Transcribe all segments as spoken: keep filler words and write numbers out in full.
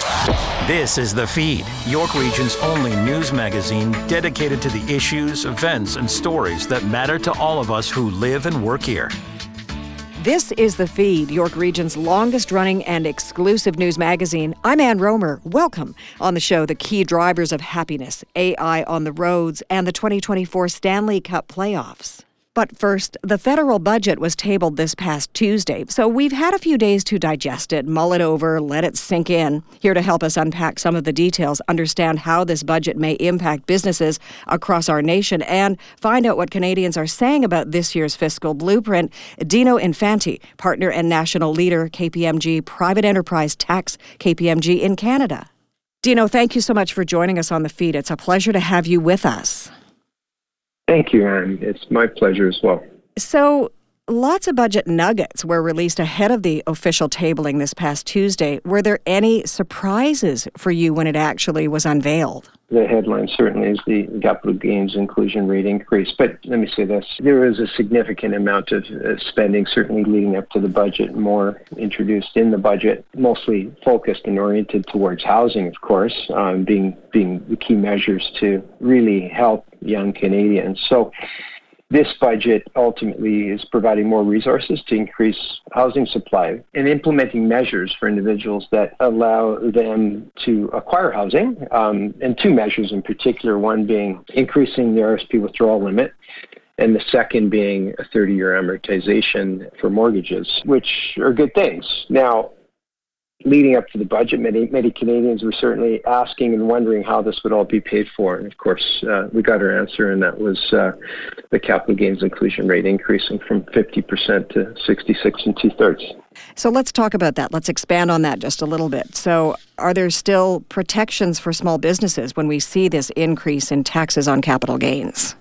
This is The Feed, York Region's only news magazine dedicated to the issues, events, and stories that matter to all of us who live and work here. This is The Feed, York Region's longest-running and exclusive news magazine. I'm Ann Romer. Welcome. On the show, the key drivers of happiness, A I on the roads, and the twenty twenty-four Stanley Cup playoffs. But first, the federal budget was tabled this past Tuesday, so we've had a few days to digest it, mull it over, let it sink in. Here to help us unpack some of the details, understand how this budget may impact businesses across our nation, and find out what Canadians are saying about this year's fiscal blueprint, Dino Infanti, partner and national leader, K P M G Private Enterprise Tax, K P M G in Canada. Dino, thank you so much for joining us on The Feed. It's a pleasure to have you with us. Thank you, Anne. It's my pleasure as well. So, lots of budget nuggets were released ahead of the official tabling this past Tuesday. Were there any surprises for you when it actually was unveiled? The headline certainly is the capital gains inclusion rate increase. But let me say this. There is a significant amount of uh, spending, certainly leading up to the budget, more introduced in the budget, mostly focused and oriented towards housing, of course, um, being, being the key measures to really help young Canadians. So this budget ultimately is providing more resources to increase housing supply and implementing measures for individuals that allow them to acquire housing, um, and two measures in particular, one being increasing the R S P withdrawal limit, and the second being a thirty-year amortization for mortgages, which are good things. Now, leading up to the budget, many many Canadians were certainly asking and wondering how this would all be paid for. And of course, uh, we got our answer, and that was uh, the capital gains inclusion rate increasing from fifty percent to sixty-six and two-thirds. So let's talk about that. Let's expand on that just a little bit. So are there still protections for small businesses when we see this increase in taxes on capital gains?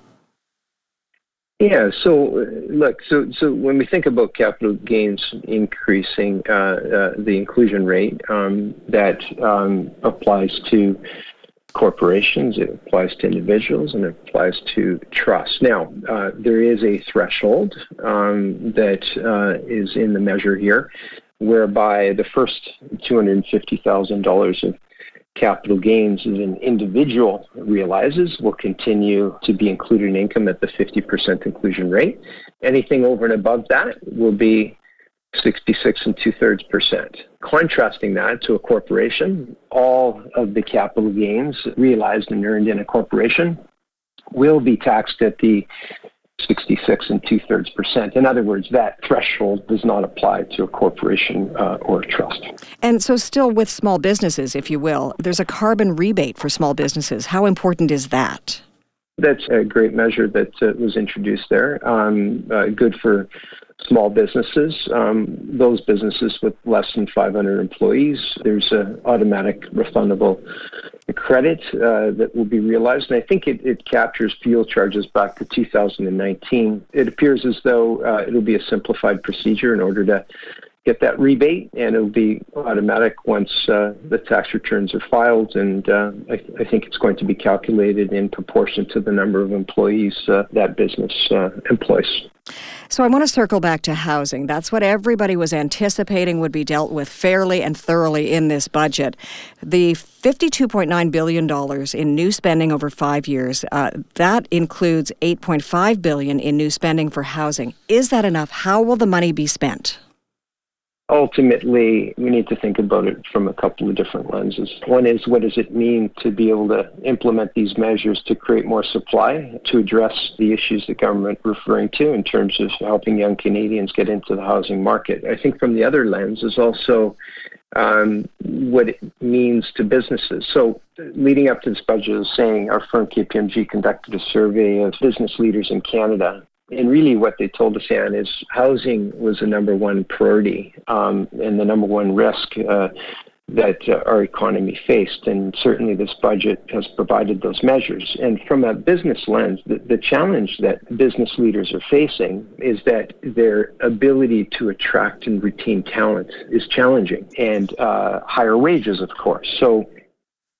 Yeah, so uh, look, so so when we think about capital gains increasing uh, uh, the inclusion rate, um, that um, applies to corporations, it applies to individuals, and it applies to trusts. Now, uh, there is a threshold um, that uh, is in the measure here, whereby the first two hundred fifty thousand dollars of capital gains as an individual realizes will continue to be included in income at the fifty percent inclusion rate. Anything over and above that will be sixty-six and two-thirds percent. Contrasting that to a corporation, all of the capital gains realized and earned in a corporation will be taxed at the sixty-six and two-thirds percent. In other words, that threshold does not apply to a corporation uh, or a trust. And so still with small businesses, if you will, there's a carbon rebate for small businesses. How important is that? That's a great measure that uh, was introduced there. Um, uh, good for small businesses, um, those businesses with less than five hundred employees. There's an automatic refundable credit uh, that will be realized. And I think it, it captures fuel charges back to two thousand nineteen. It appears as though uh, it'll be a simplified procedure in order to get that rebate, and it'll be automatic once uh, the tax returns are filed. And uh, I, I think it's going to be calculated in proportion to the number of employees uh, that business uh, employs. So I want to circle back to housing. That's what everybody was anticipating would be dealt with fairly and thoroughly in this budget. The fifty-two point nine billion dollars in new spending over five years, uh, that includes eight point five billion dollars in new spending for housing. Is that enough? How will the money be spent? Ultimately, we need to think about it from a couple of different lenses. One is, what does it mean to be able to implement these measures to create more supply, to address the issues the government referring to in terms of helping young Canadians get into the housing market? I think from the other lens is also um, what it means to businesses. So leading up to this budget, I was saying our firm K P M G conducted a survey of business leaders in Canada. And really what they told us, Anne, is housing was the number one priority um, and the number one risk uh, that uh, our economy faced. And certainly this budget has provided those measures. And from a business lens, the, the challenge that business leaders are facing is that their ability to attract and retain talent is challenging, and uh, higher wages, of course. So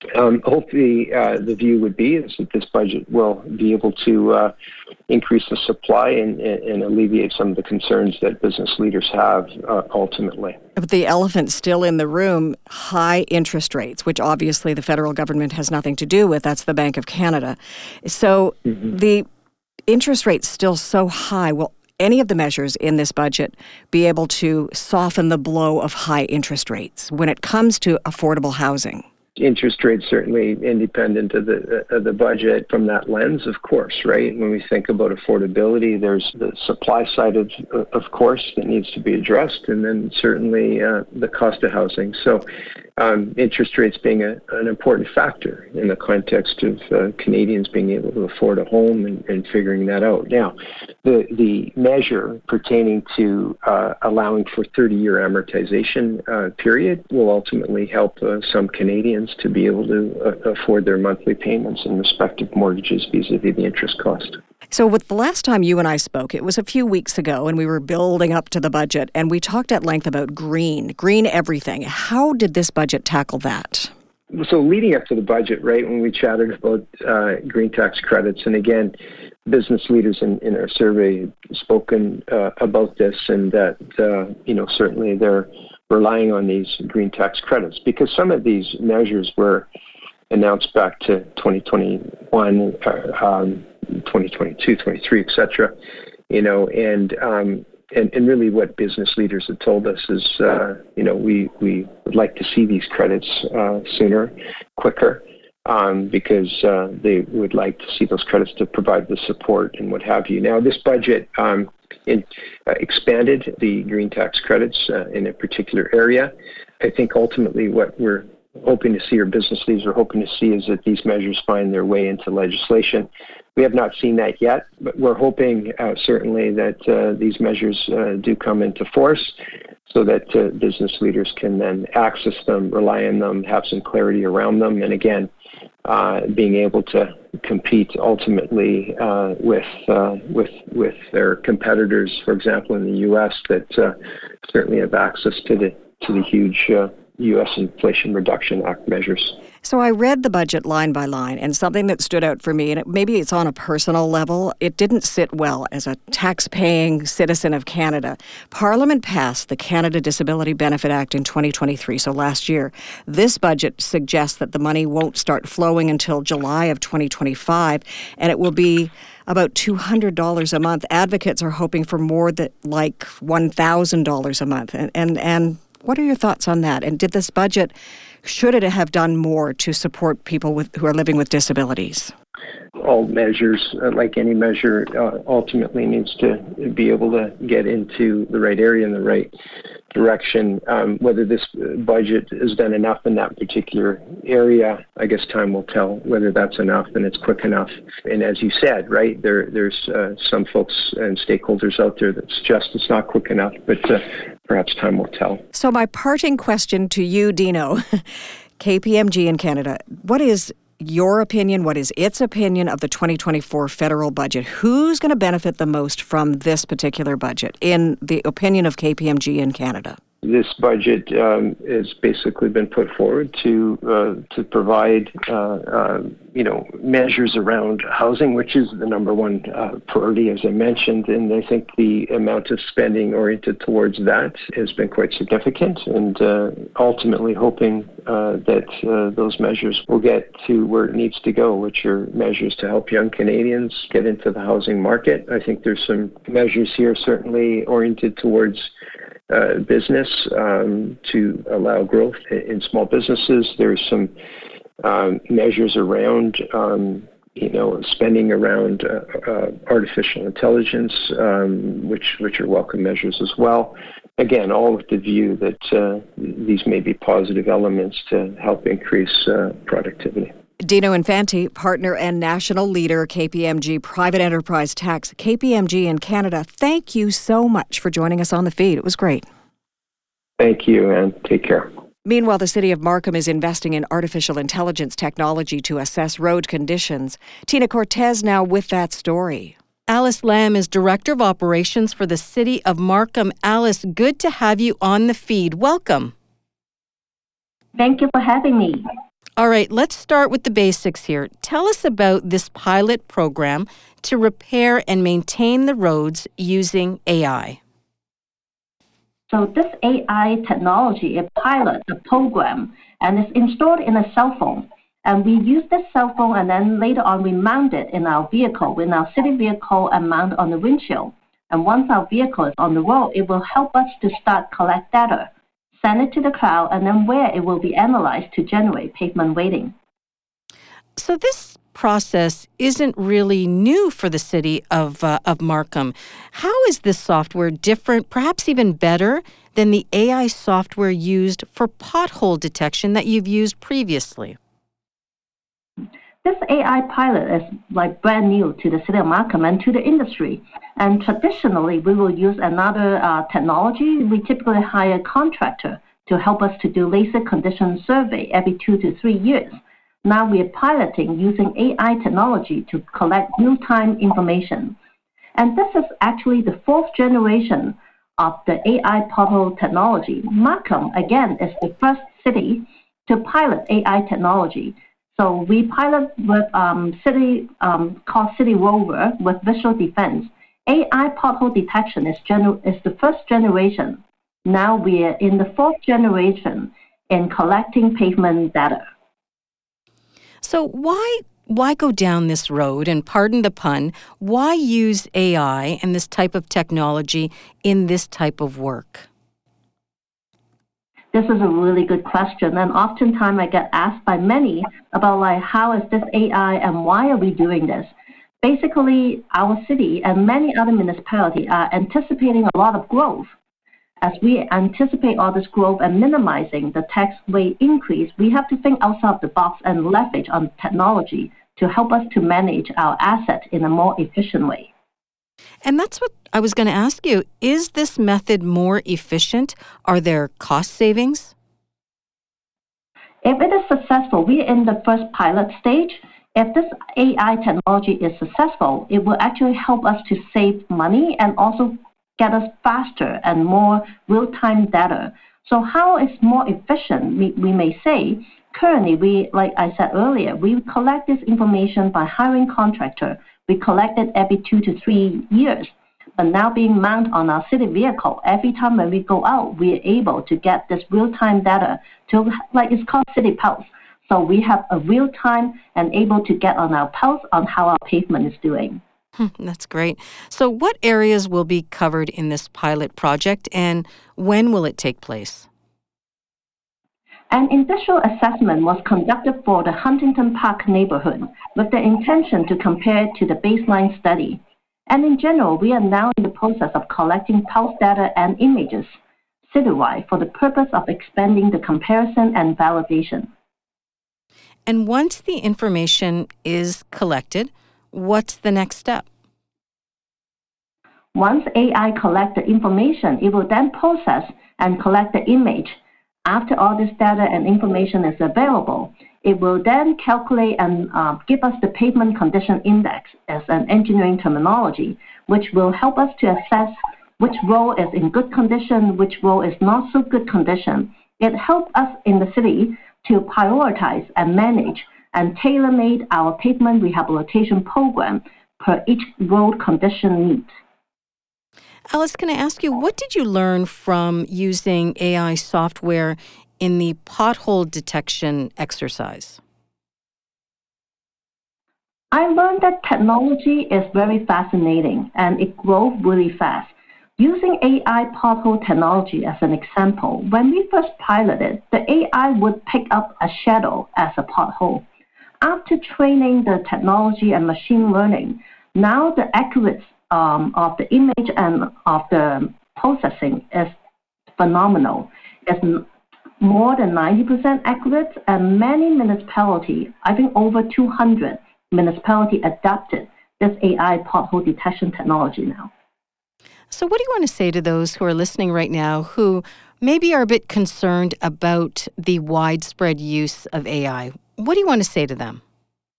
Um, hopefully, uh, the view would be is that this budget will be able to uh, increase the supply and, and alleviate some of the concerns that business leaders have uh, ultimately. But the elephant's still in the room, high interest rates, which obviously the federal government has nothing to do with. That's the Bank of Canada. So mm-hmm. the interest rate's still so high. Will any of the measures in this budget be able to soften the blow of high interest rates when it comes to affordable housing? Interest rates certainly independent of the of the budget from that lens, of course, right? When we think about affordability, there's the supply side of of course that needs to be addressed, and then certainly uh, the cost of housing. So um, interest rates being a, an important factor in the context of uh, Canadians being able to afford a home and, and figuring that out. Now, the the measure pertaining to uh, allowing for thirty-year amortization uh, period will ultimately help uh, some Canadians to be able to uh, afford their monthly payments in respective mortgages vis-a-vis the interest cost. So with the last time you and I spoke, it was a few weeks ago, and we were building up to the budget, and we talked at length about green, green everything. How did this budget tackle that? So leading up to the budget, right, when we chatted about uh, green tax credits, and again, business leaders in, in our survey have spoken uh, about this, and that, uh, you know, certainly they're relying on these green tax credits because some of these measures were announced back to twenty twenty-one, uh, um, twenty twenty-two, twenty-three, et cetera, you know, and, um, and, and really what business leaders have told us is, uh, you know, we, we would like to see these credits uh, sooner, quicker, um, because uh, they would like to see those credits to provide the support and what have you. Now, this budget um, in, uh, expanded the green tax credits uh, in a particular area. I think ultimately what we're hoping to see, or business leaders are hoping to see, is that these measures find their way into legislation. We have not seen that yet, but we're hoping uh, certainly that uh, these measures uh, do come into force so that uh, business leaders can then access them, rely on them, have some clarity around them, and again, uh, being able to compete ultimately uh, with uh, with with their competitors, for example, in the U S that uh, certainly have access to the to the huge uh, U S Inflation Reduction Act measures. So I read the budget line by line, and something that stood out for me, and it, maybe it's on a personal level, it didn't sit well as a tax-paying citizen of Canada. Parliament passed the Canada Disability Benefit Act in twenty twenty-three, so last year. This budget suggests that the money won't start flowing until July of twenty twenty-five, and it will be about two hundred dollars a month. Advocates are hoping for more than like one thousand dollars a month, and and and what are your thoughts on that? And did this budget, should it have done more to support people with who are living with disabilities? All measures, uh, like any measure, uh, ultimately needs to be able to get into the right area and the right direction. Um, whether this budget has done enough in that particular area, I guess time will tell whether that's enough and it's quick enough. And as you said, right, there there's uh, some folks and stakeholders out there that suggest it's not quick enough, but uh, perhaps time will tell. So my parting question to you, Dino, K P M G in Canada, what is your opinion, what is its opinion of the twenty twenty-four federal budget? Who's going to benefit the most from this particular budget, in the opinion of K P M G in Canada? This budget um, has basically been put forward to uh, to provide uh, uh, you know measures around housing, which is the number one uh, priority, as I mentioned. And I think the amount of spending oriented towards that has been quite significant. And uh, ultimately, hoping uh, that uh, those measures will get to where it needs to go, which are measures to help young Canadians get into the housing market. I think there's some measures here certainly oriented towards Uh, business um, to allow growth in small businesses. There's some um, measures around, um, you know, spending around uh, uh, artificial intelligence, um, which which are welcome measures as well. Again, all with the view that uh, these may be positive elements to help increase uh, productivity. Dino Infanti, partner and national leader, K P M G Private Enterprise Tax, K P M G in Canada. Thank you so much for joining us on the feed. It was great. Thank you, and take care. Meanwhile, the city of Markham is investing in artificial intelligence technology to assess road conditions. Tina Cortez now with that story. Alice Lamb is Director of Operations for the city of Markham. Alice, good to have you on the feed. Welcome. Thank you for having me. All right, let's start with the basics here. Tell us about this pilot program to repair and maintain the roads using A I. So this A I technology, a pilot, a program, and it's installed in a cell phone. And we use this cell phone, and then later on we mount it in our vehicle, in our city vehicle, and mount on the windshield. And once our vehicle is on the road, it will help us to start collect data, send it to the cloud, and then where it will be analyzed to generate pavement weighting. So this process isn't really new for the city of uh, of Markham. How is this software different, perhaps even better, than the A I software used for pothole detection that you've used previously? This A I pilot is like brand new to the city of Markham and to the industry. And traditionally, we will use another uh, technology. We typically hire a contractor to help us to do laser condition survey every two to three years. Now we are piloting using A I technology to collect real-time information. And this is actually the fourth generation of the A I pothole technology. Markham, again, is the first city to pilot A I technology. So we pilot with um, city um, called City Rover with Visual Defense. A I pothole detection is, gener- is the first generation. Now we are in the fourth generation in collecting pavement data. So why why go down this road, and pardon the pun, why use A I and this type of technology in this type of work? This is a really good question, and oftentimes I get asked by many about like how is this A I and why are we doing this? Basically, our city and many other municipalities are anticipating a lot of growth. As we anticipate all this growth and minimizing the tax rate increase, we have to think outside of the box and leverage on technology to help us to manage our assets in a more efficient way. And that's what I was going to ask you. Is this method more efficient? Are there cost savings? If it is successful, we are in the first pilot stage. If this A I technology is successful, it will actually help us to save money and also get us faster and more real-time data. So how is more efficient, we, we may say. Currently, we, like I said earlier, we collect this information by hiring contractor. We collect it every two to three years. But now being mounted on our city vehicle, every time when we go out, we are able to get this real-time data to, like it's called City Pulse. So we have a real-time and able to get on our pulse on how our pavement is doing. That's great. So what areas will be covered in this pilot project, and when will it take place? An initial assessment was conducted for the Huntington Park neighborhood with the intention to compare it to the baseline study. And in general, we are now in the process of collecting pulse data and images citywide for the purpose of expanding the comparison and validation. And once the information is collected, what's the next step? Once A I collects the information, it will then process and collect the image. After all this data and information is available, it will then calculate and uh, give us the pavement condition index as an engineering terminology, which will help us to assess which road is in good condition, which road is not so good condition. It helps us in the city to prioritize and manage and tailor-made our pavement rehabilitation program per each road condition needs. Alice, can I ask you, what did you learn from using A I software in the pothole detection exercise? I learned that technology is very fascinating and it grows really fast. Using A I pothole technology as an example, when we first piloted, the A I would pick up a shadow as a pothole. After training the technology and machine learning, now the accuracy um, of the image and of the processing is phenomenal. It's more than ninety percent accurate, and many municipalities, I think over two hundred municipalities adopted this A I pothole detection technology now. So what do you want to say to those who are listening right now who maybe are a bit concerned about the widespread use of A I? What do you want to say to them?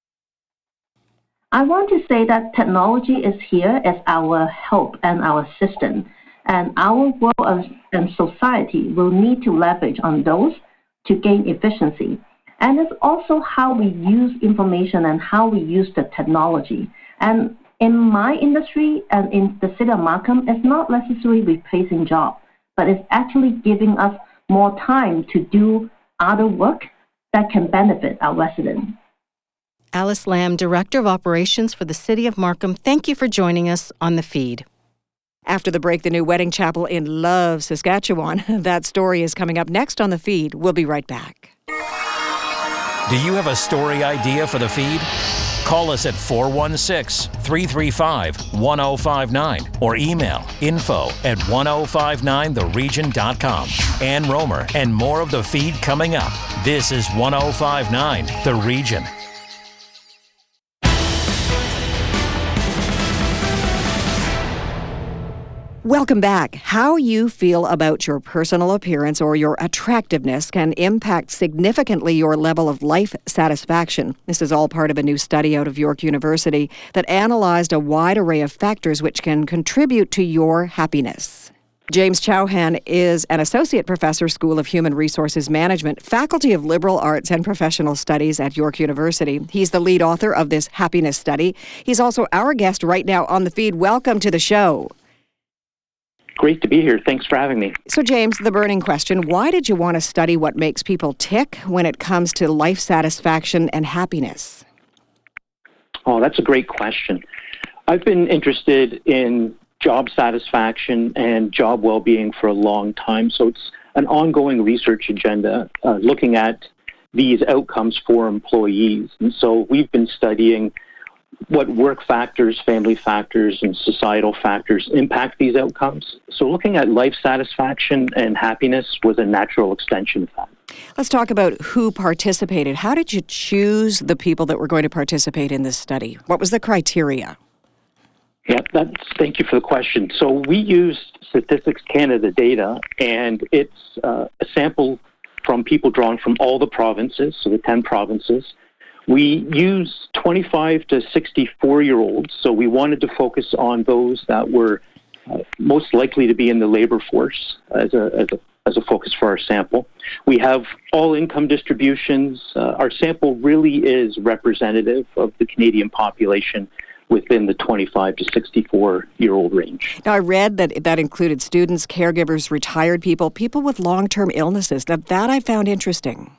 I want to say that technology is here as our help and our assistant, and our world and society will need to leverage on those to gain efficiency. And it's also how we use information and how we use the technology. And in my industry and in the city of Markham, it's not necessarily replacing jobs, but it's actually giving us more time to do other work that can benefit our residents. Alice Lamb, Director of Operations for the City of Markham, thank you for joining us on The Feed. After the break, the new wedding chapel in Love, Saskatchewan. That story is coming up next on The Feed. We'll be right back. Do you have a story idea for The Feed? Call us at four one six, three three five, one oh five nine or email info at ten fifty-nine the region dot com. Ann Romer and more of The Feed coming up. This is ten fifty-nine The Region. Welcome back. How you feel about your personal appearance or your attractiveness can impact significantly your level of life satisfaction. This is all part of a new study out of York University that analyzed a wide array of factors which can contribute to your happiness. James Chauhan is an Associate Professor, School of Human Resources Management, Faculty of Liberal Arts and Professional Studies at York University. He's the lead author of this happiness study. He's also our guest right now on The Feed. Welcome to the show. Great to be here. Thanks for having me. So, James, the burning question, why did you want to study what makes people tick when it comes to life satisfaction and happiness? Oh, that's a great question. I've been interested in job satisfaction and job well-being for a long time, so it's an ongoing research agenda uh, looking at these outcomes for employees. And so we've been studying what work factors, family factors, and societal factors impact these outcomes. So looking at life satisfaction and happiness was a natural extension of that. Let's talk about who participated. How did you choose the people that were going to participate in this study? What was the criteria? Yeah, that's, thank you for the question. So we used Statistics Canada data, and it's uh, a sample from people drawn from all the provinces, so the ten provinces. We use twenty-five to sixty-four-year-olds, so we wanted to focus on those that were uh, most likely to be in the labor force as a, as a as a focus for our sample. We have all income distributions. Uh, our sample really is representative of the Canadian population within the twenty-five to sixty-four-year-old range. Now, I read that that included students, caregivers, retired people, people with long-term illnesses. Now, that I found interesting.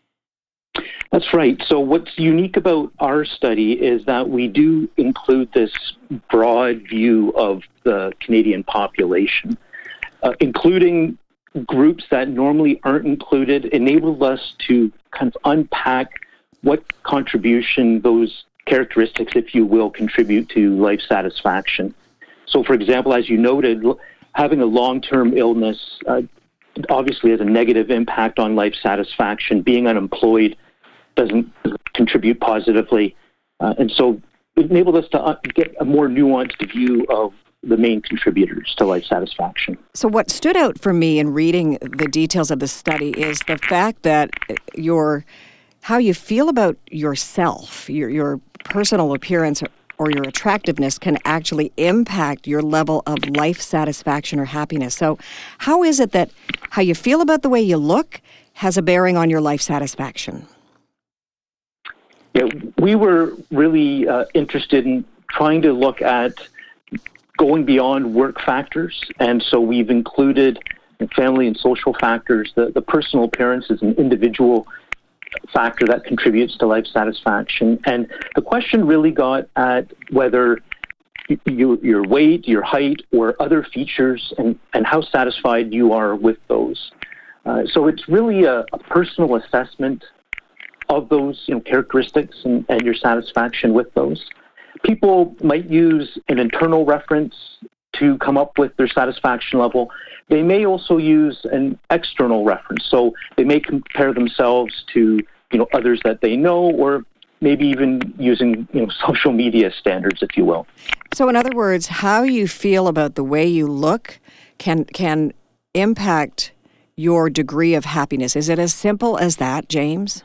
That's right. So what's unique about our study is that we do include this broad view of the Canadian population, uh, including groups that normally aren't included, enabled us to kind of unpack what contribution those characteristics, if you will, contribute to life satisfaction. So, for example, as you noted, having a long-term illness uh, obviously has a negative impact on life satisfaction. Being unemployed doesn't contribute positively. Uh, and so it enabled us to uh, get a more nuanced view of the main contributors to life satisfaction. So what stood out for me in reading the details of the study is the fact that your how you feel about yourself, your, your personal appearance or your attractiveness can actually impact your level of life satisfaction or happiness. So how is it that how you feel about the way you look has a bearing on your life satisfaction? Yeah, we were really uh, interested in trying to look at going beyond work factors, and so we've included family and social factors. The, the personal appearance is an individual factor that contributes to life satisfaction, and the question really got at whether you, your weight, your height, or other features, and, and how satisfied you are with those. Uh, so it's really a, a personal assessment of those, you know, characteristics and, and your satisfaction with those. People might use an internal reference to come up with their satisfaction level. They may also use an external reference. So they may compare themselves to, you know, others that they know, or maybe even using, you know, social media standards, if you will. So in other words, how you feel about the way you look can can impact your degree of happiness. Is it as simple as that, James?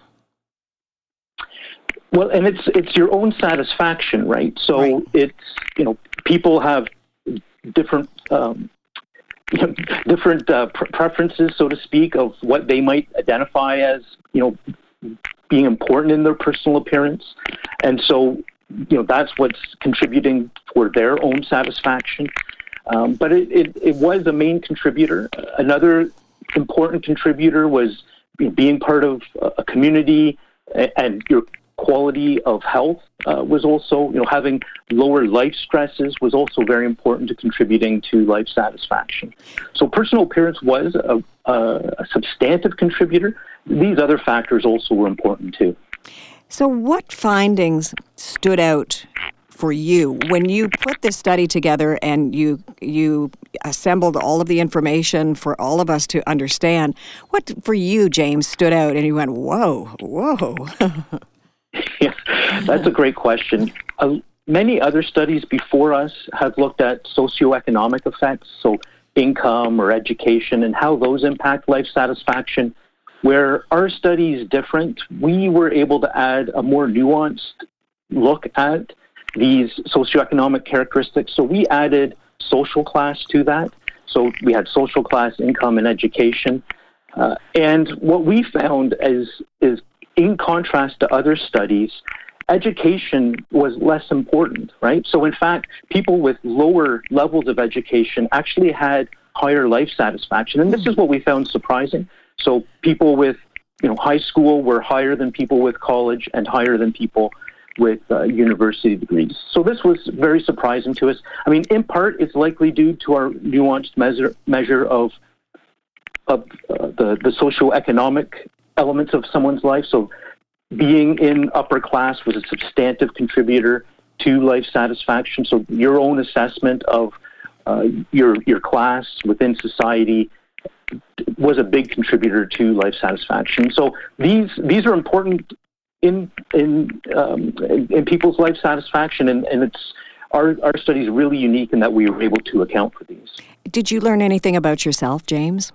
Well, and it's it's your own satisfaction, right? So right. It's, you know, people have different um, you know, different uh, pr- preferences, so to speak, of what they might identify as, you know, being important in their personal appearance. And so, you know, that's what's contributing for their own satisfaction. Um, but it, it, it was a main contributor. Another important contributor was being part of a community, and your quality of health uh, was also, you know, having lower life stresses was also very important to contributing to life satisfaction. So personal appearance was a, a, a substantive contributor. These other factors also were important too. So what findings stood out for you when you put this study together and you you assembled all of the information for all of us to understand? What for you, James, stood out and you went, whoa, whoa? Yeah, that's a great question. Uh, many other studies before us have looked at socioeconomic effects, so income or education, and how those impact life satisfaction. Where our study is different, we were able to add a more nuanced look at these socioeconomic characteristics. So we added social class to that. So we had social class, income, and education. Uh, and what we found is, is in contrast to other studies, education was less important, right? So in fact, people with lower levels of education actually had higher life satisfaction. And this is what we found surprising. So people with, you know, high school were higher than people with college and higher than people with uh, university degrees. So this was very surprising to us. I mean, in part, it's likely due to our nuanced measure measure of of uh, the the socioeconomic elements of someone's life. So being in upper class was a substantive contributor to life satisfaction. So your own assessment of uh, your your class within society was a big contributor to life satisfaction. So these these are important in in um, in, in people's life satisfaction, and, and it's our our study is really unique in that we were able to account for these. Did you learn anything about yourself, James?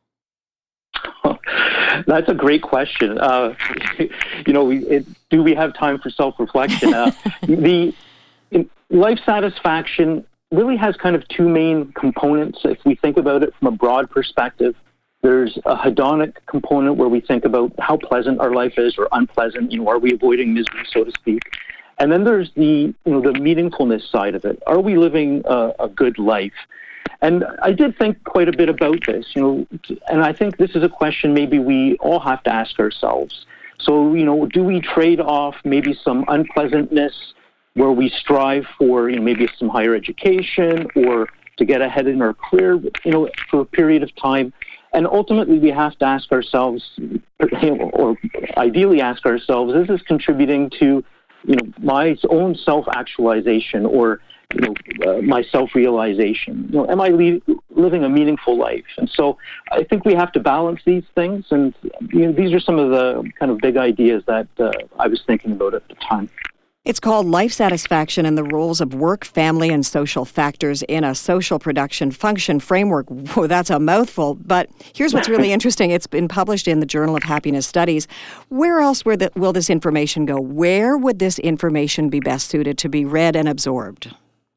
That's a great question. Uh, you know, we, it, do we have time for self-reflection? Uh, the in, life satisfaction really has kind of two main components. If we think about it from a broad perspective, there's a hedonic component where we think about how pleasant our life is or unpleasant. You know, are we avoiding misery, so to speak? And then there's the, you know, the meaningfulness side of it. Are we living a, a good life? And I did think quite a bit about this, you know, and I think this is a question maybe we all have to ask ourselves. So, you know, do we trade off maybe some unpleasantness where we strive for, you know, maybe some higher education or to get ahead in our career, you know, for a period of time? And ultimately, we have to ask ourselves, or ideally ask ourselves, is this contributing to, you know, my own self-actualization or, you know, uh, my self-realization? You know, am I le- living a meaningful life? And so I think we have to balance these things. And, you know, these are some of the kind of big ideas that uh, I was thinking about at the time. It's called Life Satisfaction and the Roles of Work, Family, and Social Factors in a Social Production Function Framework. Whoa, that's a mouthful. But here's what's really interesting. It's been published in the Journal of Happiness Studies. Where else will, the, will this information go? Where would this information be best suited to be read and absorbed?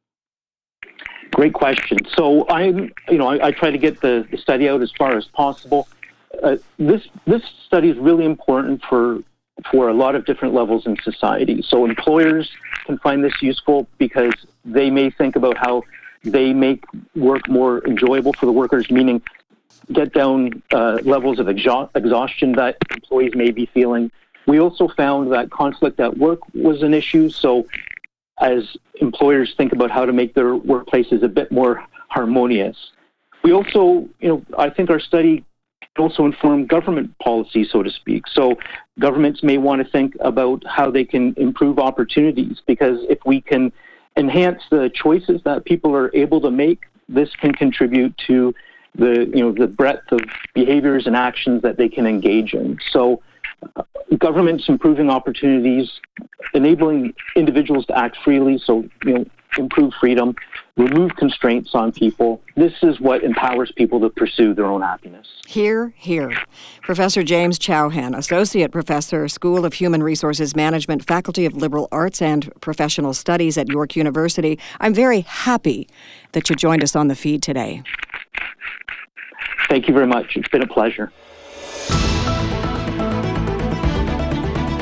Great question. So I, you know, I, I try to get the, the study out as far as possible. Uh, this this study is really important for for a lot of different levels in society. So employers can find this useful because they may think about how they make work more enjoyable for the workers, meaning get down uh, levels of exha- exhaustion that employees may be feeling. We also found that conflict at work was an issue. So as employers think about how to make their workplaces a bit more harmonious. We also, you know, I think our study also inform government policy, so to speak. So governments may want to think about how they can improve opportunities, because if we can enhance the choices that people are able to make, this can contribute to the, you know, the breadth of behaviors and actions that they can engage in. So uh, governments improving opportunities, enabling individuals to act freely, so, you know, improve freedom, remove constraints on people. This is what empowers people to pursue their own happiness. Hear, hear. Professor James Chauhan, Associate Professor, School of Human Resources Management, Faculty of Liberal Arts and Professional Studies at York University. I'm very happy that you joined us on the feed today. Thank you very much. It's been a pleasure.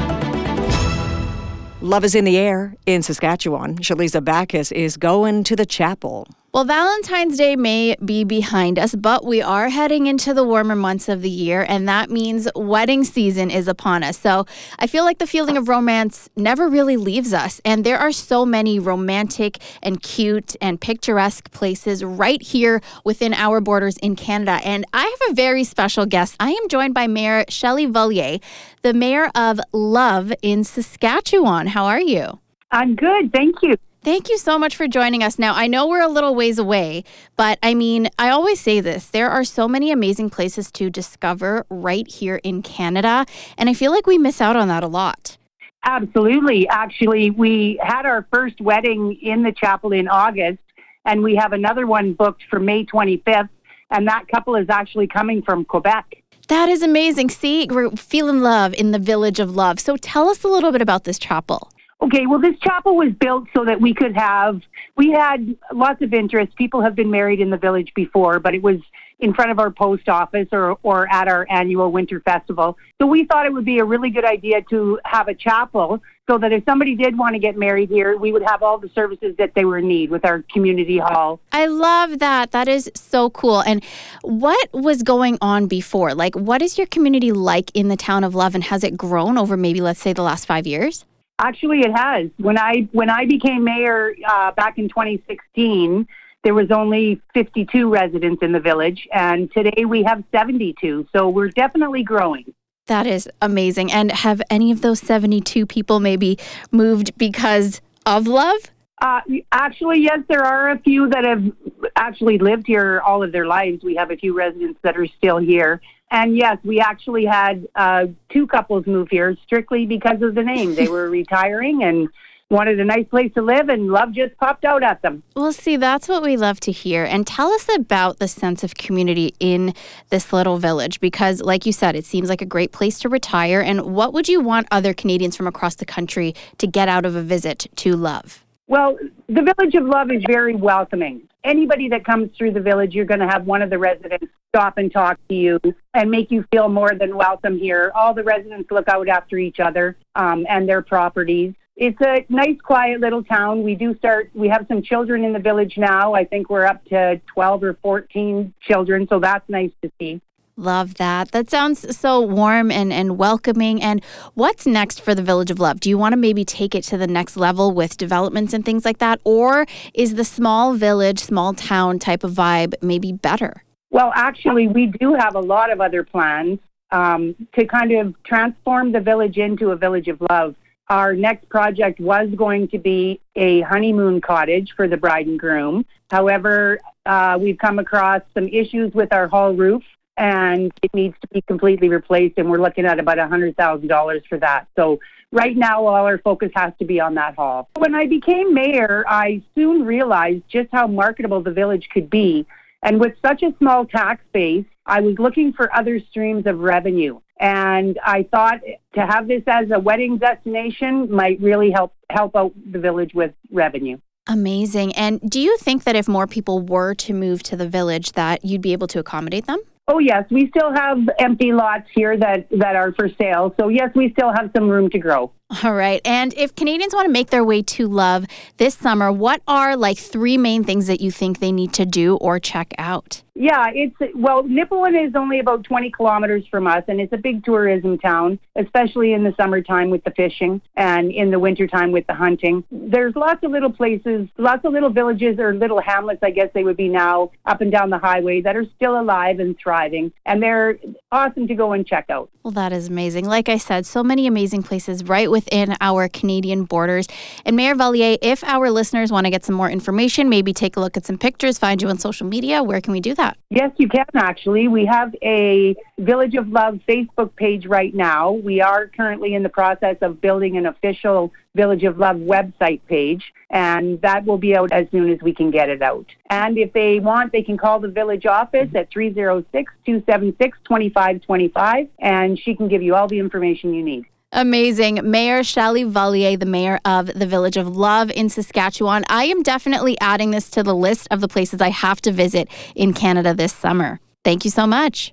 Love is in the air in Saskatchewan. Shalisa Backus is going to the chapel. Well, Valentine's Day may be behind us, but we are heading into the warmer months of the year, and that means wedding season is upon us. So I feel like the feeling of romance never really leaves us, and there are so many romantic and cute and picturesque places right here within our borders in Canada. And I have a very special guest. I am joined by Mayor Shelley Valliere, the mayor of Love in Saskatchewan. How are you? I'm good, thank you. Thank you so much for joining us. Now, I know we're a little ways away, but I mean, I always say this. There are so many amazing places to discover right here in Canada, and I feel like we miss out on that a lot. Absolutely. Actually, we had our first wedding in the chapel in August, and we have another one booked for May twenty-fifth, and that couple is actually coming from Quebec. That is amazing. See, we're feeling love in the Village of Love. So tell us a little bit about this chapel. Okay, well, this chapel was built so that we could have, we had lots of interest. People have been married in the village before, but it was in front of our post office or, or at our annual winter festival. So we thought it would be a really good idea to have a chapel so that if somebody did want to get married here, we would have all the services that they were in need with our community hall. I love that. That is so cool. And what was going on before? Like, what is your community like in the town of Love, and has it grown over maybe, let's say, the last five years? Actually, it has. When I when I became mayor uh, back in twenty sixteen, there was only fifty-two residents in the village, and today we have seventy-two. So we're definitely growing. That is amazing. And have any of those seventy-two people maybe moved because of Love? Uh, actually, yes, there are a few that have actually lived here all of their lives. We have a few residents that are still here. And yes, we actually had uh, two couples move here strictly because of the name. They were retiring and wanted a nice place to live, and Love just popped out at them. Well, see, that's what we love to hear. And tell us about the sense of community in this little village, because like you said, it seems like a great place to retire. And what would you want other Canadians from across the country to get out of a visit to Love? Well, the Village of Love is very welcoming. Anybody that comes through the village, you're going to have one of the residents stop and talk to you and make you feel more than welcome here. All the residents look out after each other um, and their properties. It's a nice, quiet little town. We do start, we have some children in the village now. I think we're up to twelve or fourteen children, so that's nice to see. Love that. That sounds so warm and, and welcoming. And what's next for the Village of Love? Do you want to maybe take it to the next level with developments and things like that? Or is the small village, small town type of vibe maybe better? Well, actually, we do have a lot of other plans um, to kind of transform the village into a Village of Love. Our next project was going to be a honeymoon cottage for the bride and groom. However, uh, we've come across some issues with our hall roof, and it needs to be completely replaced, and we're looking at about one hundred thousand dollars for that. So right now, all our focus has to be on that hall. When I became mayor, I soon realized just how marketable the village could be. And with such a small tax base, I was looking for other streams of revenue. And I thought to have this as a wedding destination might really help help out the village with revenue. Amazing. And do you think that if more people were to move to the village that you'd be able to accommodate them? Oh, yes. We still have empty lots here that, that are for sale. So, yes, we still have some room to grow. All right. And if Canadians want to make their way to Love this summer, what are like three main things that you think they need to do or check out? Yeah, it's, well, Nipawin is only about twenty kilometers from us, and it's a big tourism town, especially in the summertime with the fishing and in the wintertime with the hunting. There's lots of little places, lots of little villages or little hamlets, I guess they would be now, up and down the highway that are still alive and thriving, and they're awesome to go and check out. Well, that is amazing. Like I said, so many amazing places right within our Canadian borders. And Mayor Valliere, if our listeners want to get some more information, maybe take a look at some pictures, find you on social media, where can we do that? Yes, you can actually. We have a Village of Love Facebook page right now. We are currently in the process of building an official Village of Love website page, and that will be out as soon as we can get it out. And if they want, they can call the village office at three oh six, two seven six, two five two five, and she can give you all the information you need. Amazing. Mayor Shelley Valliere, the mayor of the Village of Love in Saskatchewan. I am definitely adding this to the list of the places I have to visit in Canada this summer. Thank you so much.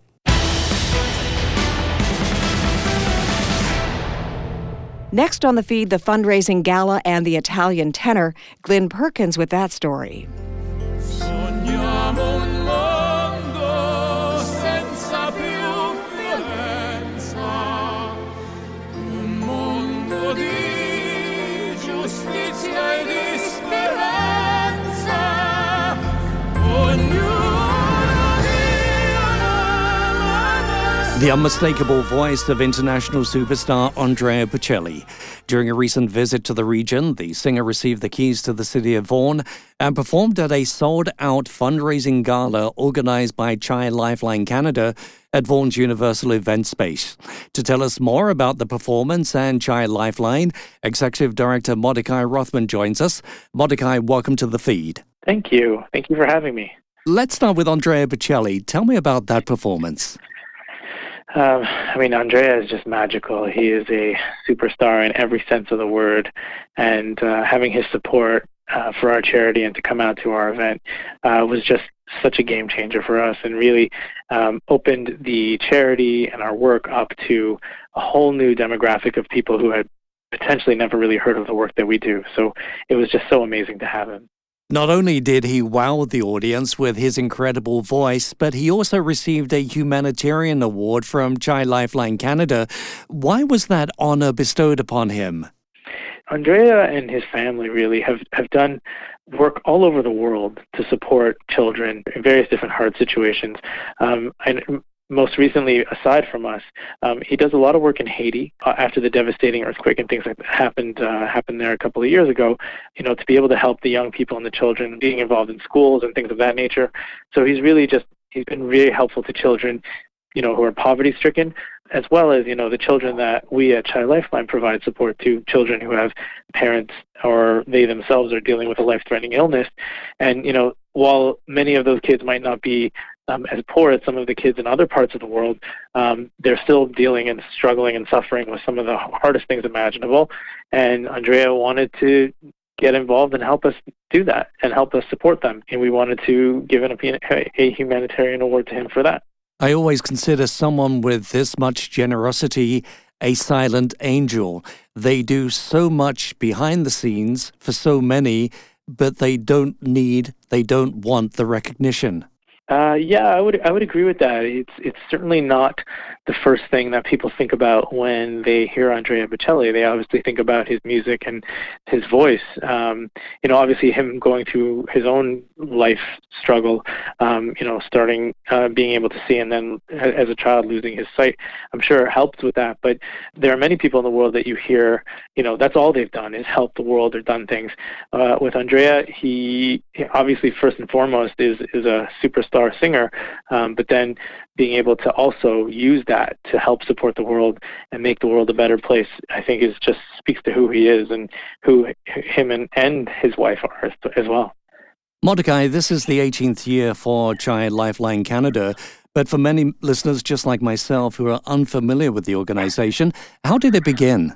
Next on the feed, the fundraising gala and the Italian tenor, Glyn Perkins with that story. The unmistakable voice of international superstar Andrea Bocelli. During a recent visit to the region, the singer received the keys to the city of Vaughan and performed at a sold-out fundraising gala organized by Child Lifeline Canada at Vaughan's Universal Event Space. To tell us more about the performance and Child Lifeline, Executive Director Mordecai Rothman joins us. Mordecai, welcome to the feed. Thank you. Thank you for having me. Let's start with Andrea Bocelli. Tell me about that performance. Um, I mean, Andrea is just magical. He is a superstar in every sense of the word, and uh, having his support uh, for our charity and to come out to our event uh, was just such a game changer for us, and really um, opened the charity and our work up to a whole new demographic of people who had potentially never really heard of the work that we do. So it was just so amazing to have him. Not only did he wow the audience with his incredible voice, but he also received a humanitarian award from Child Lifeline Canada. Why was that honor bestowed upon him? Andrea and his family really have, have done work all over the world to support children in various different hard situations. Um, and most recently, aside from us, um, he does a lot of work in Haiti uh, after the devastating earthquake and things like that happened uh, happened there a couple of years ago. You know, to be able to help the young people and the children being involved in schools and things of that nature. So he's really just he's been really helpful to children, you know, who are poverty stricken, as well as, you know, the children that we at Child Lifeline provide support to, children who have parents or they themselves are dealing with a life-threatening illness. And, you know, while many of those kids might not be um, as poor as some of the kids in other parts of the world, um, they're still dealing and struggling and suffering with some of the hardest things imaginable. And Andrea wanted to get involved and help us do that and help us support them. And we wanted to give an, a humanitarian award to him for that. I always consider someone with this much generosity a silent angel. They do so much behind the scenes for so many, but they don't need, they don't want the recognition. Uh, yeah, I would I would agree with that. It's it's certainly not the first thing that people think about when they hear Andrea Bocelli. They obviously think about his music and his voice. Um, you know, obviously him going through his own life struggle. Um, you know, starting uh, being able to see, and then as a child losing his sight. I'm sure it helped with that. But there are many people in the world that you hear. You know, that's all they've done is help the world or done things. Uh, with Andrea, he, he obviously first and foremost is is a superstar singer, um, but then being able to also use that to help support the world and make the world a better place, I think is just speaks to who he is and who him and, and his wife are as well. Mordecai, this is the eighteenth year for Child Lifeline Canada, but for many listeners just like myself who are unfamiliar with the organization, how did it begin?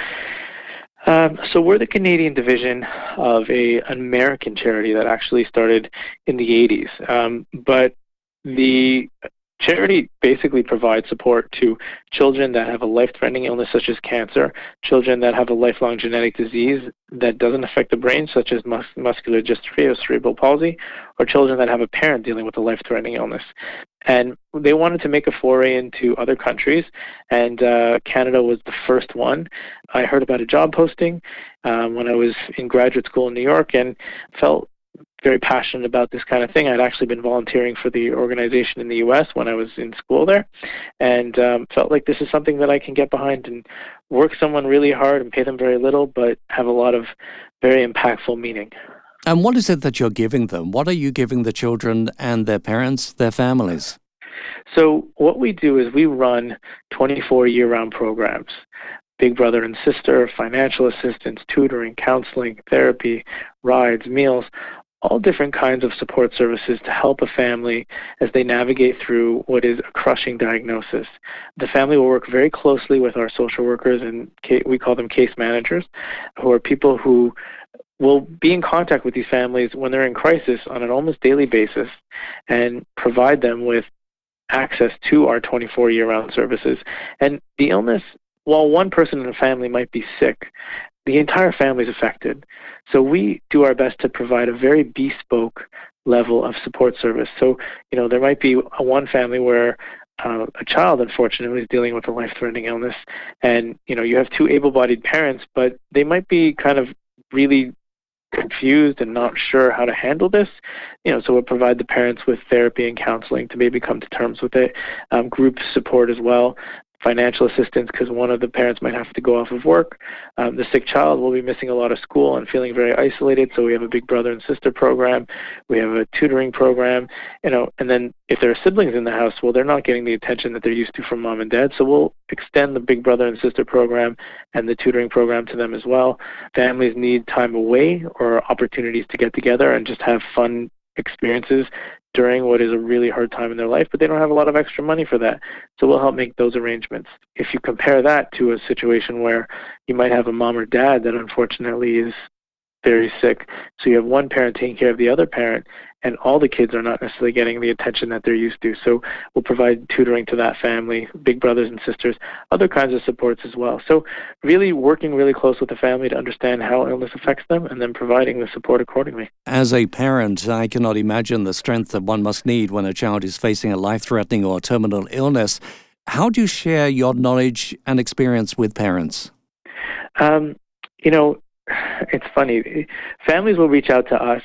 Um, so we're the Canadian division of a, an American charity that actually started in the eighties. Um, but the charity basically provides support to children that have a life-threatening illness such as cancer, children that have a lifelong genetic disease that doesn't affect the brain such as mus- muscular dystrophy or cerebral palsy, or children that have a parent dealing with a life-threatening illness. And they wanted to make a foray into other countries, and uh, Canada was the first one. I heard about a job posting um, when I was in graduate school in New York and felt very passionate about this kind of thing. I'd actually been volunteering for the organization in the U S when I was in school there, and um, felt like this is something that I can get behind and work someone really hard and pay them very little, but have a lot of very impactful meaning. And what is it that you're giving them? What are you giving the children and their parents, their families? So what we do is we run twenty-four year-round programs. Big brother and sister, financial assistance, tutoring, counseling, therapy, rides, meals, all different kinds of support services to help a family as they navigate through what is a crushing diagnosis. The family will work very closely with our social workers, and we call them case managers, who are people who will be in contact with these families when they're in crisis on an almost daily basis and provide them with access to our twenty-four year-round services. And the illness while one person in a family might be sick, the entire family is affected. So we do our best to provide a very bespoke level of support service. So, you know, there might be a one family where uh, a child, unfortunately, is dealing with a life-threatening illness, and, you know, you have two able-bodied parents, but they might be kind of really confused and not sure how to handle this. You know, so we'll provide the parents with therapy and counseling to maybe come to terms with it, um, group support as well, financial assistance because one of the parents might have to go off of work. Um, the sick child will be missing a lot of school and feeling very isolated, so we have a big brother and sister program. We have a tutoring program, you know, and then if there are siblings in the house, well, they're not getting the attention that they're used to from mom and dad, so we'll extend the big brother and sister program and the tutoring program to them as well. Families need time away or opportunities to get together and just have fun experiences during what is a really hard time in their life, but they don't have a lot of extra money for that. So we'll help make those arrangements. If you compare that to a situation where you might have a mom or dad that unfortunately is very sick, so you have one parent taking care of the other parent, and all the kids are not necessarily getting the attention that they're used to. So we'll provide tutoring to that family, big brothers and sisters, other kinds of supports as well. So really working really close with the family to understand how illness affects them and then providing the support accordingly. As a parent, I cannot imagine the strength that one must need when a child is facing a life-threatening or terminal illness. How do you share your knowledge and experience with parents? Um, you know, it's funny. Families will reach out to us,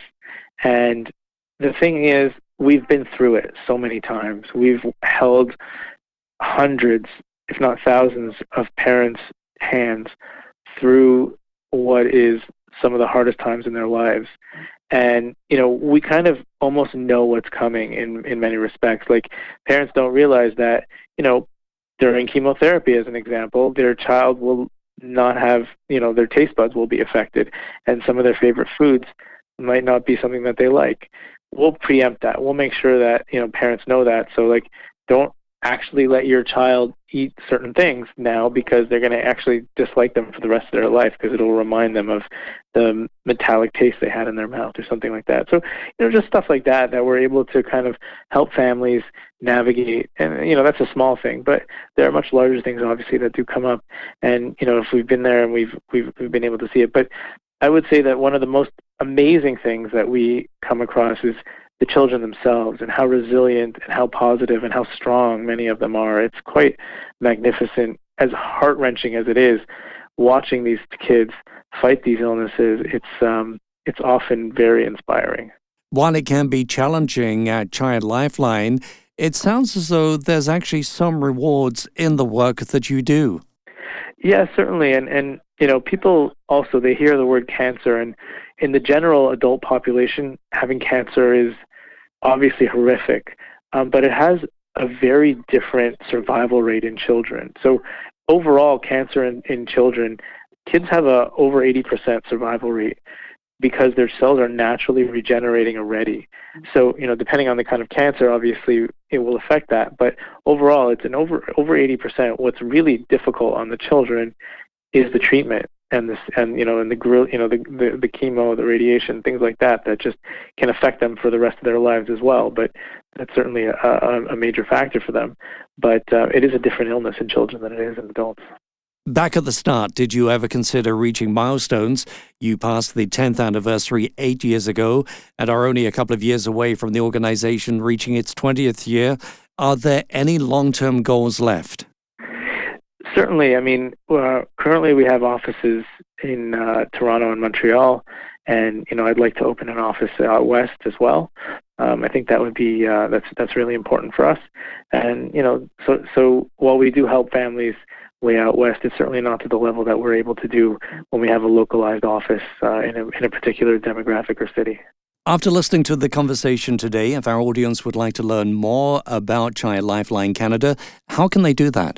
and the thing is, we've been through it so many times. We've held hundreds, if not thousands, of parents' hands through what is some of the hardest times in their lives. And, you know, we kind of almost know what's coming in, in many respects. Like, parents don't realize that, you know, during chemotherapy, as an example, their child will not have, you know, their taste buds will be affected, and some of their favorite foods might not be something that they like. We'll preempt that. We'll make sure that, you know, parents know that. So, like, don't actually let your child eat certain things now because they're going to actually dislike them for the rest of their life because it'll remind them of the metallic taste they had in their mouth or something like that. So, you know, just stuff like that that we're able to kind of help families navigate. And, you know, that's a small thing, but there are much larger things, obviously, that do come up. And, you know, if we've been there and we've we've, we've been able to see it. But I would say that one of the most amazing things that we come across is the children themselves and how resilient and how positive and how strong many of them are. It's quite magnificent, as heart-wrenching as it is, watching these kids fight these illnesses. It's um, it's often very inspiring. While it can be challenging at Child Lifeline, it sounds as though there's actually some rewards in the work that you do. Yeah, certainly. And, and you know, people also, they hear the word cancer, and in the general adult population, having cancer is obviously horrific, um, but it has a very different survival rate in children. So overall, cancer in, in children, kids have a over eighty percent survival rate because their cells are naturally regenerating already. So, you know, depending on the kind of cancer, obviously it will affect that. But overall, it's an over over eighty percent. What's really difficult on the children is the treatment and this, and you know, and the grill, you know, the, the the chemo, the radiation, things like that, that just can affect them for the rest of their lives as well. But that's certainly a, a, a major factor for them. But uh, it is a different illness in children than it is in adults. Back at the start, did you ever consider reaching milestones? You passed the tenth anniversary eight years ago and are only a couple of years away from the organization reaching its twentieth year. Are there any long-term goals left? Certainly. I mean, uh, currently we have offices in uh, Toronto and Montreal, and, you know, I'd like to open an office out west as well. Um, I think that would be, uh, that's that's really important for us. And, you know, so so while we do help families way out west, it's certainly not to the level that we're able to do when we have a localized office uh, in, a, in a particular demographic or city. After listening to the conversation today, if our audience would like to learn more about Child Lifeline Canada, how can they do that?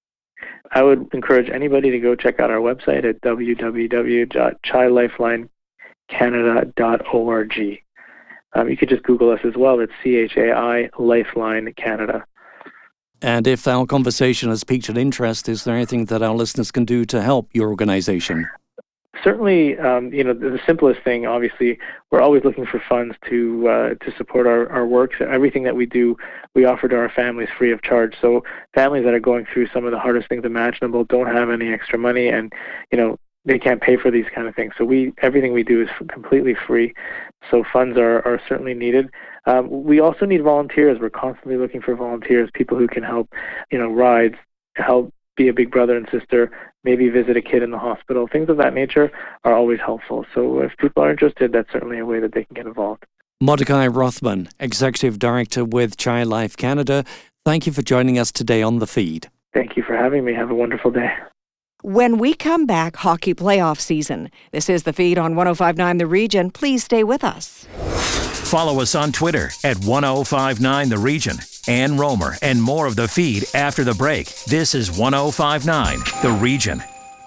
I would encourage anybody to go check out our website at w w w dot child lifeline canada dot org. Um, you could just Google us as well. It's C H A I Lifeline Canada. And if our conversation has piqued an interest, is there anything that our listeners can do to help your organization? certainly, um, you know, the, the simplest thing, obviously, we're always looking for funds to uh, to support our, our work. So everything that we do, we offer to our families free of charge. So families that are going through some of the hardest things imaginable don't have any extra money, and, you know, they can't pay for these kind of things. So we everything we do is completely free. So funds are, are certainly needed. Um, we also need volunteers. We're constantly looking for volunteers, people who can help, you know, rides, help be a big brother and sister, maybe visit a kid in the hospital. Things of that nature are always helpful. So if people are interested, that's certainly a way that they can get involved. Mordecai Rothman, Executive Director with Child Life Canada, thank you for joining us today on The Feed. Thank you for having me. Have a wonderful day. When we come back, hockey playoff season. This is The Feed on one oh five point nine The Region. Please stay with us. Follow us on Twitter at one oh five nine The Region. Ann Romer and more of The Feed after the break. This is one oh five point nine The Region.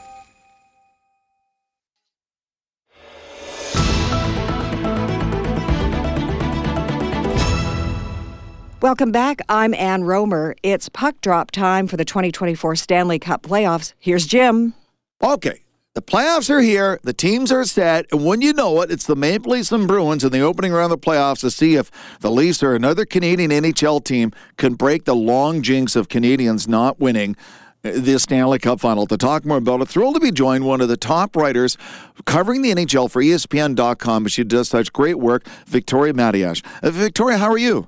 Welcome back. I'm Ann Romer. It's puck drop time for the twenty twenty-four Stanley Cup playoffs. Here's Jim. Okay. The playoffs are here. The teams are set. And when you know it, it's the Maple Leafs and Bruins in the opening round of the playoffs to see if the Leafs or another Canadian N H L team can break the long jinx of Canadians not winning the Stanley Cup final. To talk more about it, thrilled to be joined one of the top writers covering the N H L for E S P N dot com, but she does such great work, Victoria Matiash. Uh, Victoria, how are you?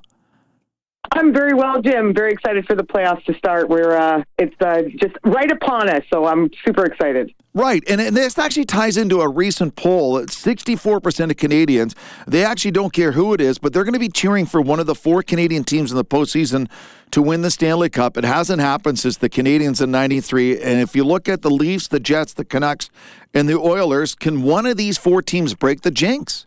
I'm very well, Jim. Very excited for the playoffs to start. We're uh, it's uh, just right upon us, so I'm super excited. Right, and, and this actually ties into a recent poll. sixty-four percent of Canadians, they actually don't care who it is, but they're going to be cheering for one of the four Canadian teams in the postseason to win the Stanley Cup. It hasn't happened since the Canadians in ninety-three, and if you look at the Leafs, the Jets, the Canucks, and the Oilers, can one of these four teams break the jinx?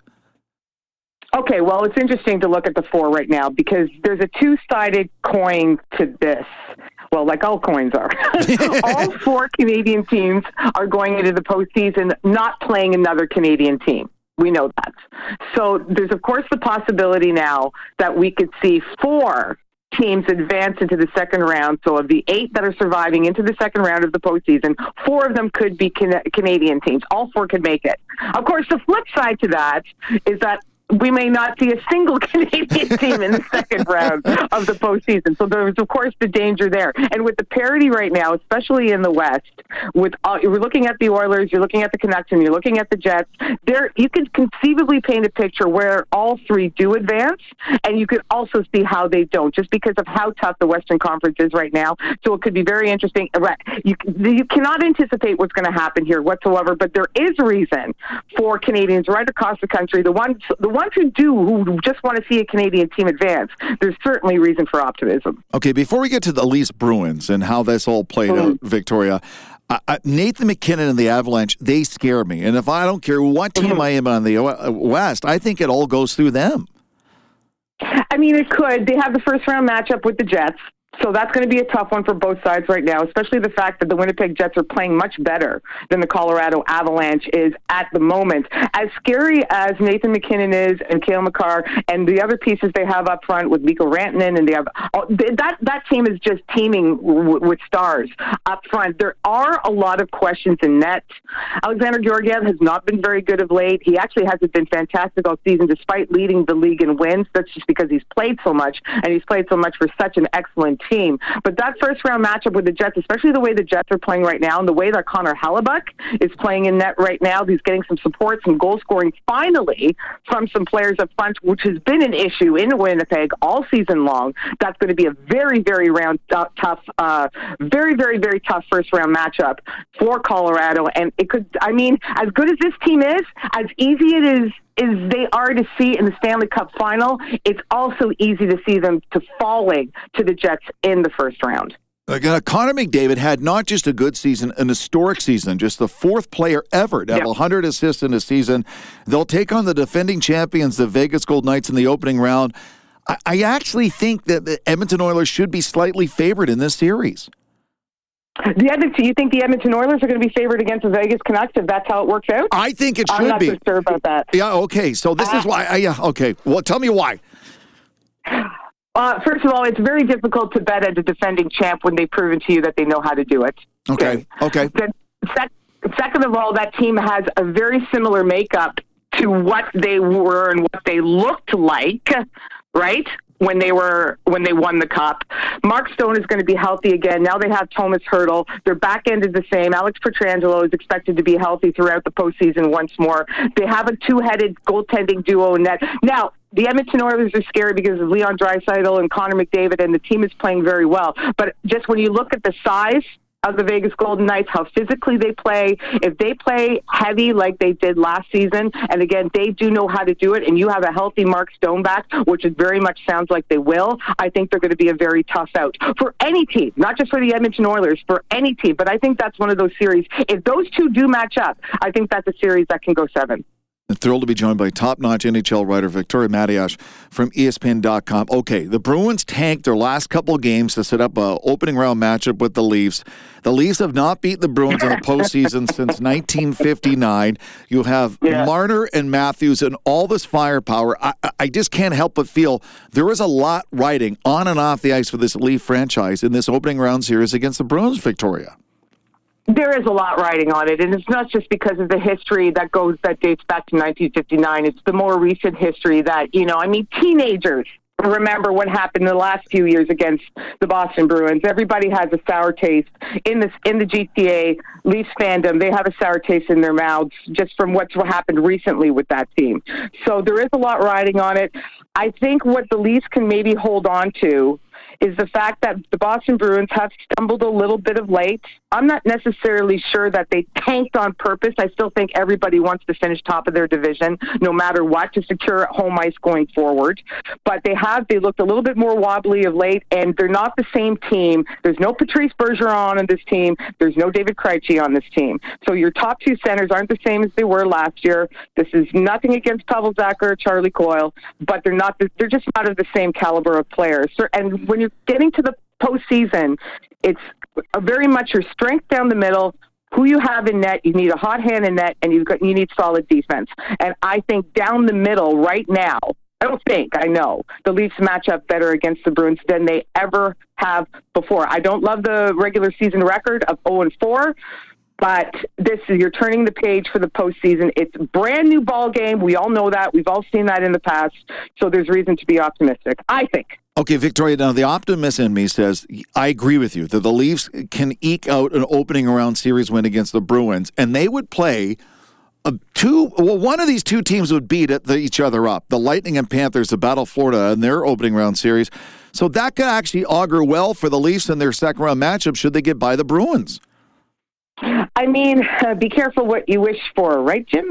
Okay, well, it's interesting to look at the four right now because there's a two-sided coin to this. Well, like all coins are. All four Canadian teams are going into the postseason not playing another Canadian team. We know that. So there's, of course, the possibility now that we could see four teams advance into the second round. So of the eight that are surviving into the second round of the postseason, four of them could be can- Canadian teams. All four could make it. Of course, the flip side to that is that we may not see a single Canadian team in the second round of the postseason. So there's, of course, the danger there. And with the parity right now, especially in the West, with uh, you're looking at the Oilers, you're looking at the Canucks, and you're looking at the Jets, there you can conceivably paint a picture where all three do advance, and you could also see how they don't, just because of how tough the Western Conference is right now. So it could be very interesting. You, you cannot anticipate what's going to happen here whatsoever, but there is reason for Canadians right across the country, the ones, the ones who do, who just want to see a Canadian team advance, there's certainly reason for optimism. Okay, before we get to the Leafs Bruins and how this all played mm-hmm. out, Victoria, uh, Nathan MacKinnon and the Avalanche, they scare me. And if I don't care what team mm-hmm. I am on the West, I think it all goes through them. I mean, it could. They have the first round matchup with the Jets. So that's going to be a tough one for both sides right now, especially the fact that the Winnipeg Jets are playing much better than the Colorado Avalanche is at the moment. As scary as Nathan MacKinnon is and Cale Makar and the other pieces they have up front with Mikko Rantanen, and they have oh, that that team is just teeming w- with stars up front. There are a lot of questions in net. Alexander Georgiev has not been very good of late. He actually hasn't been fantastic all season despite leading the league in wins. That's just because he's played so much, and he's played so much for such an excellent team. But that first round matchup with the Jets, especially the way the Jets are playing right now and the way that Connor Hellebuck is playing in net right now, he's getting some support, some goal scoring finally from some players up front, which has been an issue in Winnipeg all season long. That's going to be a very, very round uh, tough, uh, very, very, very tough first round matchup for Colorado. And it could, I mean, as good as this team is, as easy it is is they are to see in the Stanley Cup final, it's also easy to see them to falling to the Jets in the first round. Uh, Connor McDavid had not just a good season, an historic season, just the fourth player ever to have yep. one hundred assists in a season. They'll take on the defending champions, the Vegas Golden Knights, in the opening round. I, I actually think that the Edmonton Oilers should be slightly favored in this series. The Edmonton, you think the Edmonton Oilers are going to be favored against the Vegas Canucks if that's how it works out? I think it should be. I'm not be. so sure about that. Yeah, okay. So this uh, is why. I, yeah, okay. Well, tell me why. Uh, first of all, it's very difficult to bet at a defending champ when they've proven to you that they know how to do it. Okay, okay. okay. Then, sec- second second of all, that team has a very similar makeup to what they were and what they looked like, right? When they were when they won the cup. Mark Stone is going to be healthy again. Now they have Thomas Hertl. Their back end is the same. Alex Pietrangelo is expected to be healthy throughout the postseason once more. They have a two-headed goaltending duo in net. Now, the Edmonton Oilers are scary because of Leon Draisaitl and Connor McDavid, and the team is playing very well. But just when you look at the size of the Vegas Golden Knights, how physically they play, if they play heavy like they did last season, and again, they do know how to do it, and you have a healthy Mark Stone back, which it very much sounds like they will, I think they're going to be a very tough out for any team, not just for the Edmonton Oilers, for any team. But I think that's one of those series. If those two do match up, I think that's a series that can go seven. I'm thrilled to be joined by top-notch N H L writer Victoria Matiash from E S P N dot com. Okay, the Bruins tanked their last couple of games to set up a opening round matchup with the Leafs. The Leafs have not beaten the Bruins in the postseason since nineteen fifty-nine. You have yeah. Marner and Matthews and all this firepower. I, I just can't help but feel there is a lot riding on and off the ice for this Leaf franchise in this opening round series against the Bruins, Victoria. There is a lot riding on it, and it's not just because of the history that goes that dates back to nineteen fifty-nine. It's the more recent history that, you know, I mean, teenagers remember what happened in the last few years against the Boston Bruins. Everybody has a sour taste in this in the G T A Leafs fandom. They have a sour taste in their mouths just from what's happened recently with that team. So there is a lot riding on it. I think what the Leafs can maybe hold on to is the fact that the Boston Bruins have stumbled a little bit of late. I'm not necessarily sure that they tanked on purpose. I still think everybody wants to finish top of their division, no matter what, to secure home ice going forward. But they have, they looked a little bit more wobbly of late, and they're not the same team. There's no Patrice Bergeron on this team. There's no David Krejci on this team. So your top two centers aren't the same as they were last year. This is nothing against Pavel Zacha or Charlie Coyle, but they're not, they're just not of the same caliber of players. And when you're getting to the postseason, it's a very much your strength down the middle, who you have in net. You need a hot hand in net, and you've got, you need solid defense. And I think down the middle right now, I don't think, I know, the Leafs match up better against the Bruins than they ever have before. I don't love the regular season record of oh and four, but this is, you're turning the page for the postseason. It's a brand new ball game. We all know that. We've all seen that in the past. So there's reason to be optimistic, I think. Okay, Victoria, now the optimist in me says, I agree with you, that the Leafs can eke out an opening round series win against the Bruins, and they would play a two, well, one of these two teams would beat it, the, each other up. The Lightning and Panthers, the Battle Florida in their opening round series. So that could actually augur well for the Leafs in their second round matchup should they get by the Bruins. I mean, uh, be careful what you wish for, right, Jim?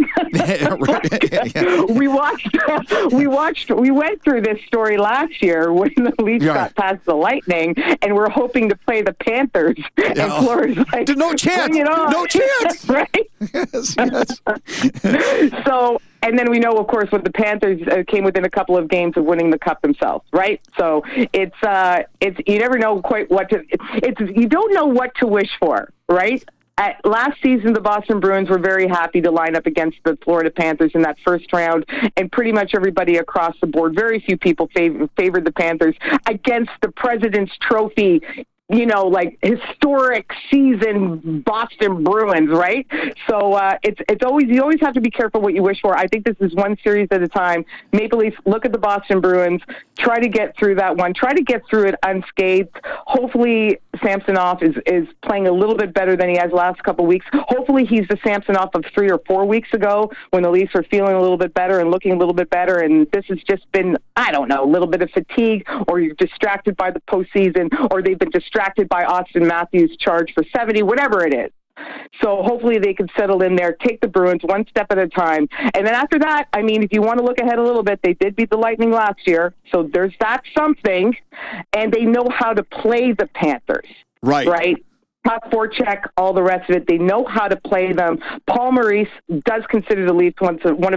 we watched, we watched, we went through this story last year when the Leafs yeah. got past the Lightning, and we're hoping to play the Panthers. Yeah. And Florida's like, no chance, no chance, right? Yes, yes. So. And then we know, of course, what the Panthers uh, came within a couple of games of winning the cup themselves, right? So it's uh, it's you never know quite what to. It's, it's you don't know what to wish for, right? At, last season, the Boston Bruins were very happy to line up against the Florida Panthers in that first round, and pretty much everybody across the board, very few people fav- favored the Panthers against the President's Trophy, you know, like historic season Boston Bruins, right? So uh, it's it's always, you always have to be careful what you wish for. I think this is one series at a time. Maple Leafs, look at the Boston Bruins, try to get through that one, try to get through it unscathed. Hopefully Samsonov is, is playing a little bit better than he has last couple of weeks. Hopefully he's the Samsonov of three or four weeks ago when the Leafs were feeling a little bit better and looking a little bit better. And this has just been, I don't know, a little bit of fatigue, or you're distracted by the postseason, or they've been distracted by Austin Matthews' charge for seventy, whatever it is. So hopefully they can settle in there, take the Bruins one step at a time. And then after that, I mean, if you want to look ahead a little bit, they did beat the Lightning last year. So there's that something. And they know how to play the Panthers. Right. Right? Puck, forecheck, all the rest of it. They know how to play them. Paul Maurice does consider the Leafs one of the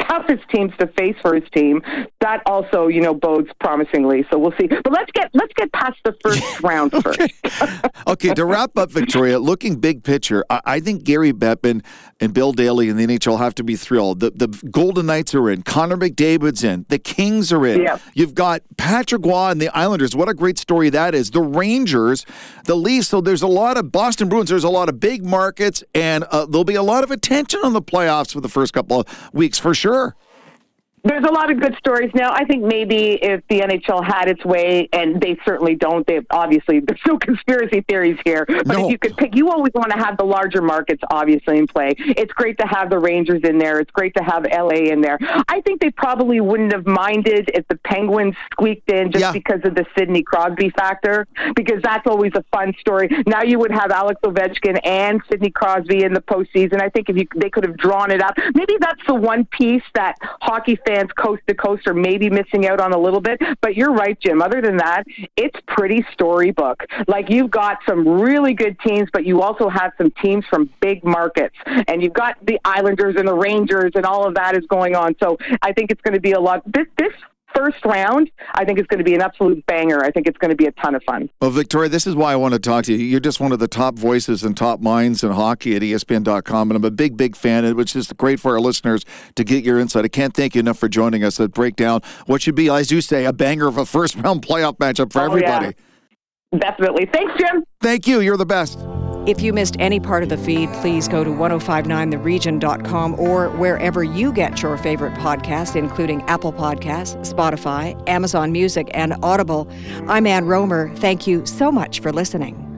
toughest teams to face for his team. That also, you know, bodes promisingly. So we'll see. But let's get let's get past the first round first. Okay. Okay, to wrap up, Victoria, looking big picture, I, I think Gary Bettman and Bill Daly in the N H L have to be thrilled. The the Golden Knights are in. Connor McDavid's in. The Kings are in. Yeah. You've got Patrick Waugh and the Islanders. What a great story that is. The Rangers, the Leafs. So there's a lot of Boston Bruins. There's a lot of big markets, and uh, there'll be a lot of attention on the playoffs for the first couple of weeks for sure. There's a lot of good stories now. I think maybe if the N H L had its way, and they certainly don't, they obviously, there's no conspiracy theories here, but no. if you could pick, you always want to have the larger markets, obviously, in play. It's great to have the Rangers in there. It's great to have L A in there. I think they probably wouldn't have minded if the Penguins squeaked in just yeah. because of the Sidney Crosby factor, because that's always a fun story. Now you would have Alex Ovechkin and Sidney Crosby in the postseason. I think if you, they could have drawn it out. Maybe that's the one piece that hockey fans coast to coast are maybe missing out on a little bit, but you're right, Jim. Other than that, it's pretty storybook. Like, you've got some really good teams, but you also have some teams from big markets, and you've got the Islanders and the Rangers, and all of that is going on. So I think it's going to be a lot. This this first round, I think it's going to be an absolute banger. I think it's going to be a ton of fun. Well, Victoria, this is why I want to talk to you. You're just one of the top voices and top minds in hockey at E S P N dot com, and I'm a big, big fan, which is great for our listeners to get your insight. I can't thank you enough for joining us to break down what should be, as you say, a banger of a first-round playoff matchup for oh, everybody. Yeah. Definitely. Thanks, Jim. Thank you. You're the best. If you missed any part of the feed, please go to ten fifty-nine the region dot com or wherever you get your favorite podcasts, including Apple Podcasts, Spotify, Amazon Music, and Audible. I'm Ann Romer. Thank you so much for listening.